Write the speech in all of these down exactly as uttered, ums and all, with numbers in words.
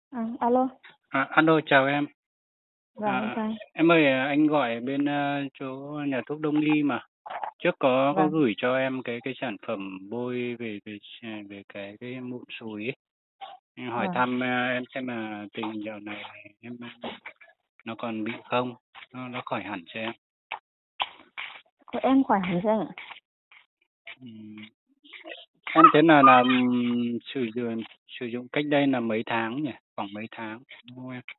À, alo, À, alo chào em. vâng, em À, chào anh. em ơi, à, anh gọi bên ờ, chỗ nhà thuốc Đông y mà. Trước có có Vâng, gửi cho em cái cái sản phẩm bôi về về về cái cái mụn sùi ấy. Em hỏi vâng. thăm ờ, em xem là tình hình dạo này em nó còn bị không? Nó nó khỏi hẳn cho em. Của em khỏe hẳn rồi anh ạ. Ừm, Em thế là là ừm, sử dụng sử dụng cách đây là mấy tháng nhỉ? Khoảng mấy tháng đúng không em?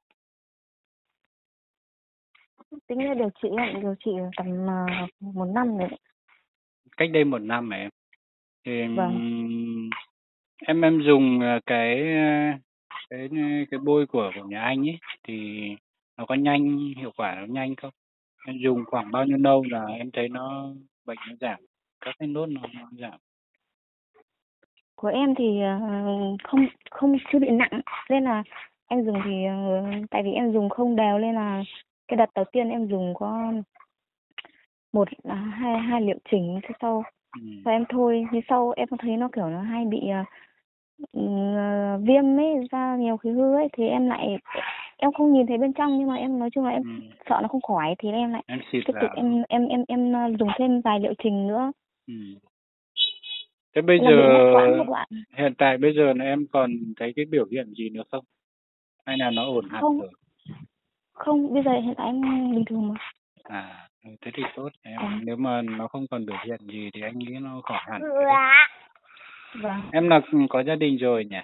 Tính ra điều trị em điều trị tầm uh, một năm rồi đấy. Cách đây một năm mà em. Thì Vâng, ừm, em em dùng ờ, cái ờ, cái cái bôi của của nhà anh ấy thì nó có nhanh, hiệu quả nó nhanh không? Em dùng khoảng bao nhiêu lâu là em thấy nó bệnh nó giảm, các cái nốt nó, nó giảm. của em thì ờ, không không chưa bị nặng nên là em dùng thì ờ, tại vì em dùng không đều nên là cái đợt đầu tiên em dùng có một à, hai hai liệu trình, thế sau Ừ. và em thôi, thế sau em thấy nó kiểu nó hay bị ờ, ừ, ờ, viêm ấy, ra nhiều khí hư ấy, thì em lại em không nhìn thấy bên trong nhưng mà em nói chung là em Ừ. sợ nó không khỏi thì em lại Em xịt tiếp tục vào đúng không? em em em em ờ, dùng thêm vài liệu trình nữa. Ừ. Thế bây Thế là giờ bị ngắt quãng một đoạn. hiện tại bây giờ là em còn thấy cái biểu hiện gì nữa không? Hay là nó ổn hẳn Không, rồi? không, bây giờ hiện tại em bình thường mà. À, ừ, thế thì tốt em. Vâng, Nếu mà nó không còn biểu hiện gì thì anh nghĩ nó khỏi hẳn rồi đấy. vâng, Em là có gia đình rồi nhỉ?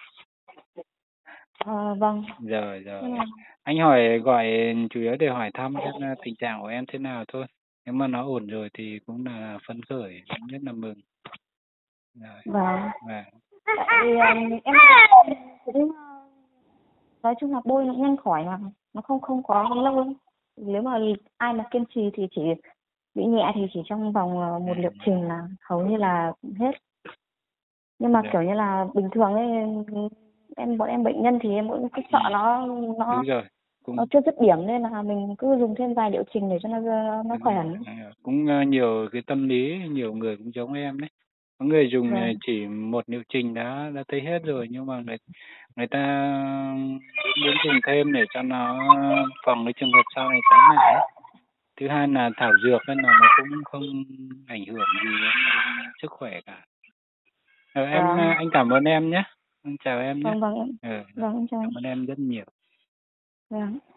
ờ, vâng. Rồi Nhưng rồi. mà Anh hỏi gọi chủ yếu để hỏi thăm xem là tình trạng của em thế nào thôi. Nếu mà nó ổn rồi thì cũng là phấn khởi, cũng rất là mừng. Rồi. vâng, Và tại vì um, em cũng nói chung là bôi nó nhanh khỏi mà nó không không có lâu. Nếu mà ai mà kiên trì thì chỉ bị nhẹ thì chỉ trong vòng ờ, ừ, một liệu trình là hầu như là hết. Nhưng mà dạ, kiểu như là bình thường ấy, em bọn em bệnh nhân thì em cũng cứ ừ, sợ nó nó đúng rồi. nó Cũng chưa dứt điểm nên là mình cứ dùng thêm vài liệu trình để cho nó nó đúng khỏe rồi. hẳn. À, cũng ờ, nhiều cái tâm lý, nhiều người cũng giống em đấy. Có người dùng ờ, Vâng, chỉ một liệu trình đã đã thấy hết rồi, nhưng mà người người ta muốn dùng thêm để cho nó phòng cái trường hợp sau này tái lại ấy. Thứ hai là thảo dược nên là nó cũng không ảnh hưởng gì đến, đến sức khỏe cả. Ờ, em vâng, anh cảm ơn em nhé. Anh chào em nhé. vâng, vâng em, Ừ, rồi. vâng em chào anh. Cảm ơn em rất nhiều. Vâng.